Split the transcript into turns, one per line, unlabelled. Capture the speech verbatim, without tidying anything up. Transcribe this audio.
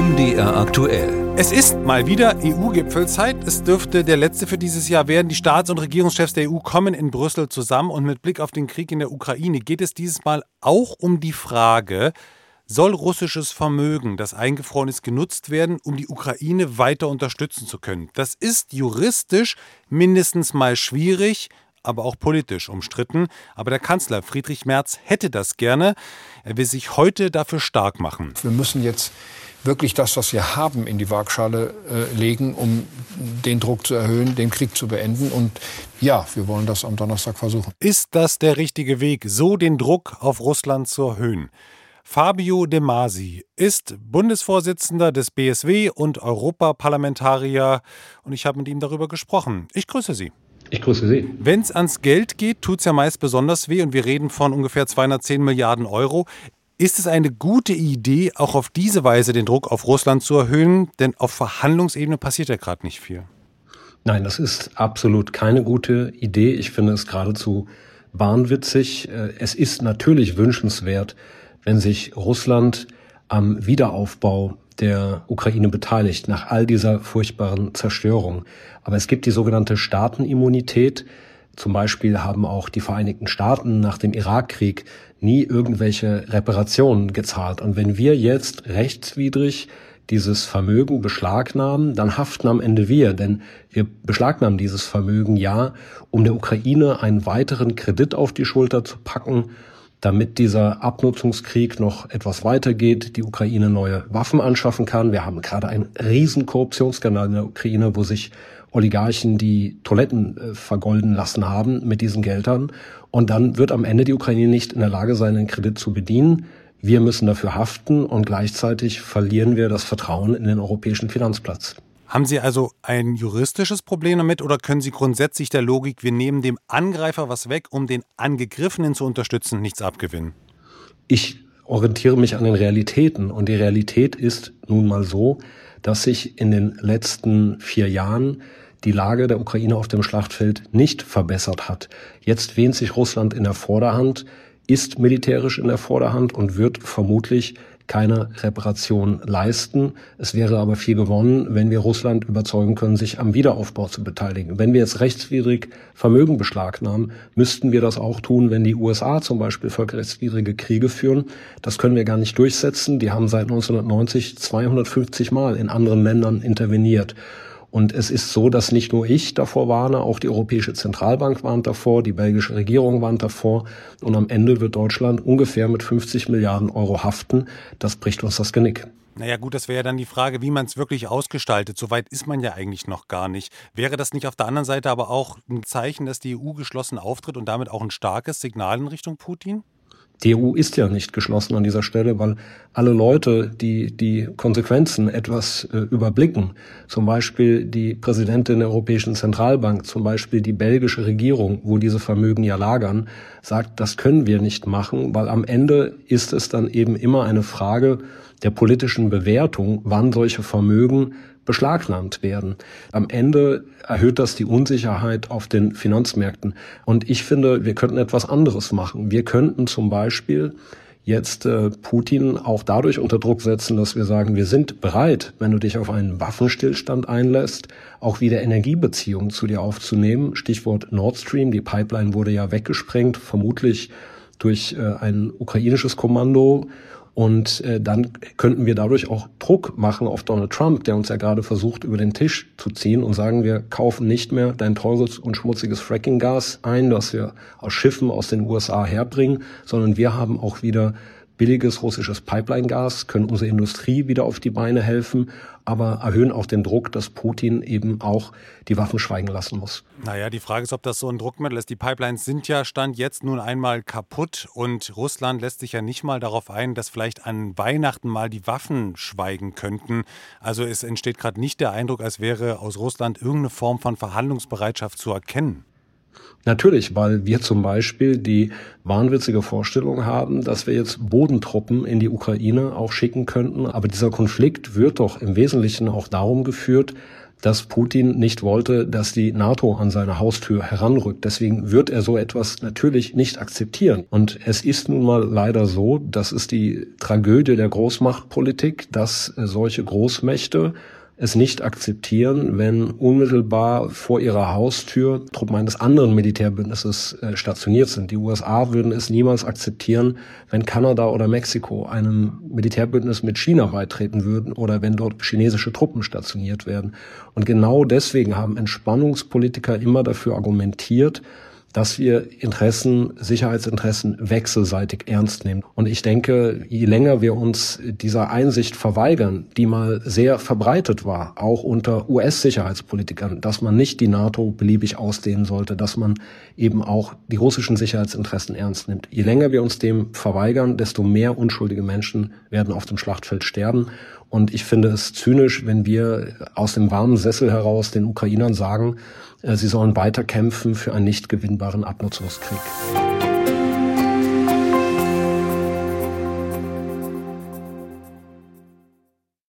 M D R aktuell.
Es ist mal wieder E U-Gipfelzeit. Es dürfte der letzte für dieses Jahr werden. Die Staats- und Regierungschefs der E U kommen in Brüssel zusammen. Und mit Blick auf den Krieg in der Ukraine geht es dieses Mal auch um die Frage, soll russisches Vermögen, das eingefroren ist, genutzt werden, um die Ukraine weiter unterstützen zu können? Das ist juristisch mindestens mal schwierig, aber auch politisch umstritten. Aber der Kanzler Friedrich Merz hätte das gerne. Er will sich heute dafür stark machen.
Wir müssen jetzt wirklich das, was wir haben, in die Waagschale äh, legen, um den Druck zu erhöhen, den Krieg zu beenden. Und ja, wir wollen das am Donnerstag versuchen.
Ist das der richtige Weg, so den Druck auf Russland zu erhöhen? Fabio De Masi ist Bundesvorsitzender des B S W und Europaparlamentarier. Und ich habe mit ihm darüber gesprochen. Ich grüße Sie.
Ich grüße Sie.
Wenn es ans Geld geht, tut es ja meist besonders weh und wir reden von ungefähr zweihundertzehn Milliarden Euro. Ist es eine gute Idee, auch auf diese Weise den Druck auf Russland zu erhöhen? Denn auf Verhandlungsebene passiert ja gerade nicht viel.
Nein, das ist absolut keine gute Idee. Ich finde es geradezu wahnwitzig. Es ist natürlich wünschenswert, wenn sich Russland am Wiederaufbau der Ukraine beteiligt, nach all dieser furchtbaren Zerstörung. Aber es gibt die sogenannte Staatenimmunität. Zum Beispiel haben auch die Vereinigten Staaten nach dem Irakkrieg nie irgendwelche Reparationen gezahlt. Und wenn wir jetzt rechtswidrig dieses Vermögen beschlagnahmen, dann haften am Ende wir. Denn wir beschlagnahmen dieses Vermögen ja, um der Ukraine einen weiteren Kredit auf die Schulter zu packen, damit dieser Abnutzungskrieg noch etwas weitergeht, die Ukraine neue Waffen anschaffen kann. Wir haben gerade einen riesen Korruptionsskandal in der Ukraine, wo sich Oligarchen die Toiletten äh, vergolden lassen haben mit diesen Geldern. Und dann wird am Ende die Ukraine nicht in der Lage sein, den Kredit zu bedienen. Wir müssen dafür haften und gleichzeitig verlieren wir das Vertrauen in den europäischen Finanzplatz.
Haben Sie also ein juristisches Problem damit oder können Sie grundsätzlich der Logik, wir nehmen dem Angreifer was weg, um den Angegriffenen zu unterstützen, nichts abgewinnen?
Ich orientiere mich an den Realitäten und die Realität ist nun mal so, dass sich in den letzten vier Jahren die Lage der Ukraine auf dem Schlachtfeld nicht verbessert hat. Jetzt wähnt sich Russland in der Vorderhand, ist militärisch in der Vorderhand und wird vermutlich keine Reparation leisten. Es wäre aber viel gewonnen, wenn wir Russland überzeugen können, sich am Wiederaufbau zu beteiligen. Wenn wir jetzt rechtswidrig Vermögen beschlagnahmen, müssten wir das auch tun, wenn die U S A zum Beispiel völkerrechtswidrige Kriege führen. Das können wir gar nicht durchsetzen. Die haben seit neunzehnhundertneunzig zweihundertfünfzig Mal in anderen Ländern interveniert. Und es ist so, dass nicht nur ich davor warne, auch die Europäische Zentralbank warnt davor, die belgische Regierung warnt davor. Und am Ende wird Deutschland ungefähr mit fünfzig Milliarden Euro haften. Das bricht uns das Genick.
Naja gut, das wäre ja dann die Frage, wie man es wirklich ausgestaltet. So weit ist man ja eigentlich noch gar nicht. Wäre das nicht auf der anderen Seite aber auch ein Zeichen, dass die E U geschlossen auftritt und damit auch ein starkes Signal in Richtung Putin?
Die E U ist ja nicht geschlossen an dieser Stelle, weil alle Leute, die die Konsequenzen etwas äh, überblicken, zum Beispiel die Präsidentin der Europäischen Zentralbank, zum Beispiel die belgische Regierung, wo diese Vermögen ja lagern, sagt, das können wir nicht machen, weil am Ende ist es dann eben immer eine Frage der politischen Bewertung, wann solche Vermögen beschlagnahmt werden. Am Ende erhöht das die Unsicherheit auf den Finanzmärkten. Und ich finde, wir könnten etwas anderes machen. Wir könnten zum Beispiel jetzt äh, Putin auch dadurch unter Druck setzen, dass wir sagen, wir sind bereit, wenn du dich auf einen Waffenstillstand einlässt, auch wieder Energiebeziehungen zu dir aufzunehmen. Stichwort Nord Stream, die Pipeline wurde ja weggesprengt, vermutlich durch äh, ein ukrainisches Kommando. Und äh, dann könnten wir dadurch auch Druck machen auf Donald Trump, der uns ja gerade versucht, über den Tisch zu ziehen und sagen, wir kaufen nicht mehr dein teures und schmutziges Fracking-Gas ein, das wir aus Schiffen aus den U S A herbringen, sondern wir haben auch wieder billiges russisches Pipeline-Gas, können unsere Industrie wieder auf die Beine helfen, aber erhöhen auch den Druck, dass Putin eben auch die Waffen schweigen lassen muss.
Naja, die Frage ist, ob das so ein Druckmittel ist. Die Pipelines sind ja Stand jetzt nun einmal kaputt und Russland lässt sich ja nicht mal darauf ein, dass vielleicht an Weihnachten mal die Waffen schweigen könnten. Also es entsteht gerade nicht der Eindruck, als wäre aus Russland irgendeine Form von Verhandlungsbereitschaft zu erkennen.
Natürlich, weil wir zum Beispiel die wahnwitzige Vorstellung haben, dass wir jetzt Bodentruppen in die Ukraine auch schicken könnten. Aber dieser Konflikt wird doch im Wesentlichen auch darum geführt, dass Putin nicht wollte, dass die NATO an seine Haustür heranrückt. Deswegen wird er so etwas natürlich nicht akzeptieren. Und es ist nun mal leider so, das ist die Tragödie der Großmachtpolitik, dass solche Großmächte es nicht akzeptieren, wenn unmittelbar vor ihrer Haustür Truppen eines anderen Militärbündnisses äh, stationiert sind. Die U S A würden es niemals akzeptieren, wenn Kanada oder Mexiko einem Militärbündnis mit China beitreten würden oder wenn dort chinesische Truppen stationiert werden. Und genau deswegen haben Entspannungspolitiker immer dafür argumentiert, dass wir Interessen, Sicherheitsinteressen wechselseitig ernst nehmen. Und ich denke, je länger wir uns dieser Einsicht verweigern, die mal sehr verbreitet war, auch unter U S-Sicherheitspolitikern, dass man nicht die NATO beliebig ausdehnen sollte, dass man eben auch die russischen Sicherheitsinteressen ernst nimmt. Je länger wir uns dem verweigern, desto mehr unschuldige Menschen werden auf dem Schlachtfeld sterben. Und ich finde es zynisch, wenn wir aus dem warmen Sessel heraus den Ukrainern sagen, sie sollen weiterkämpfen für einen nicht gewinnbaren Abnutzungskrieg.